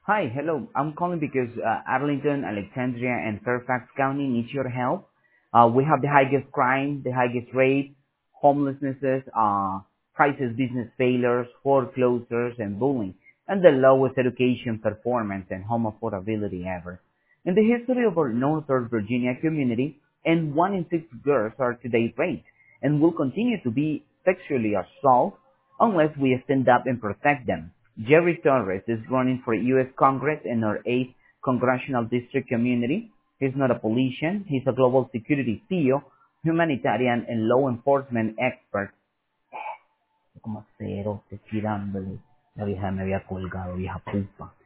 Hi, hello. I'm calling because Arlington, Alexandria, and Fairfax County need your help. We have the highest crime, the highest rate, homelessnesses, crisis business failures, foreclosures, and bullying, and the lowest education performance and home affordability ever. In the history of our Northern Virginia community, and 1 in 6 girls are today raped, and will continue to be sexually assaulted unless we stand up and protect them. Jerry Torres is running for U.S. Congress in our 8th Congressional District community. He's not a politician. He's a global security CEO, humanitarian, and law enforcement expert. Como cero, te tirándole. La vieja me había colgado, vieja pupa.